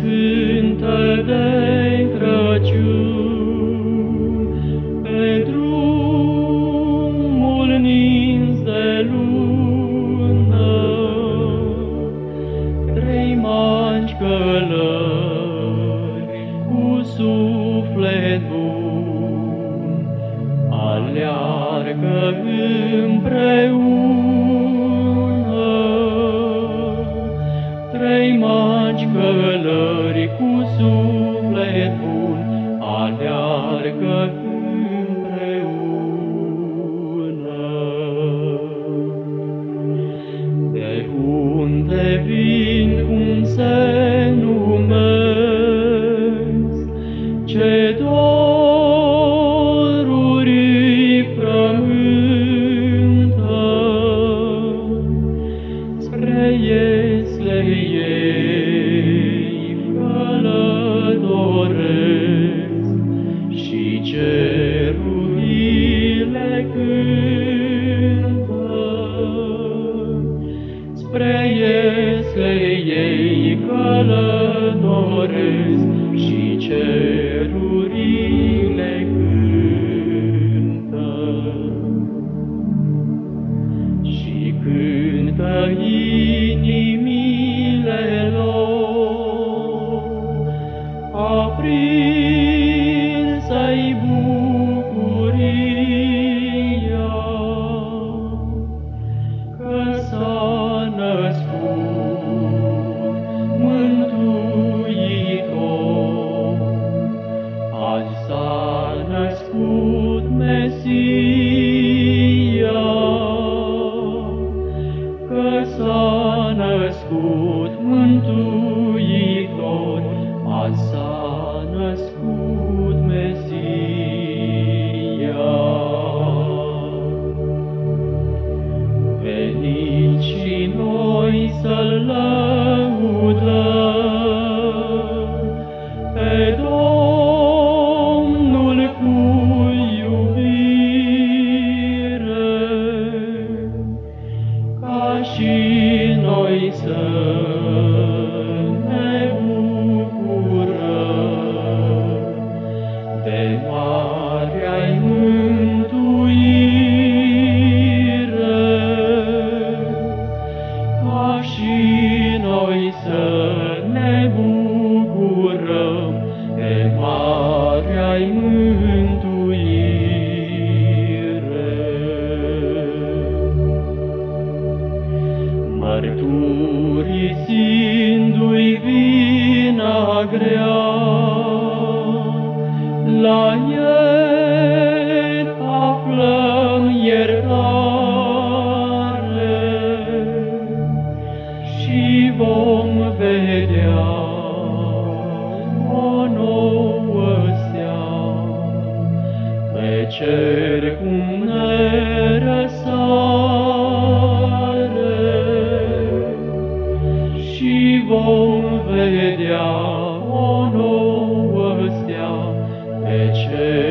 cântă de Crăciun, pe drumul nins de lună, trei magi călări cu suflet bun aleargă împreună. Trei magi călări cu suflet bun aleargă împreună. De unde vin, cum se numesc, ce doruri îi frământă, spre iesle ei călătoresc și cerurile cântă. Spre iesle ei călătoresc și cerurile cântă. Și cântă inimile lor, aprinsă-i bucuria, că s-a născut Mântuitor. Azi s-a născut Mesia, că s-a născut Mântuitor. Azi s-a născut Mesia. Veniți și noi să-L lăudăm pe Domnul cu iubire, ca și noi să ne bucurăm de marea-i mântuire, ca și noi să ne bucurăm de marea-i mântuire. Mărturisindu-i vina grea, la El aflăm iertare și vom vedea o nouă stea pe cer cum ne răsare. Și vom vedea o nouă stea pe cer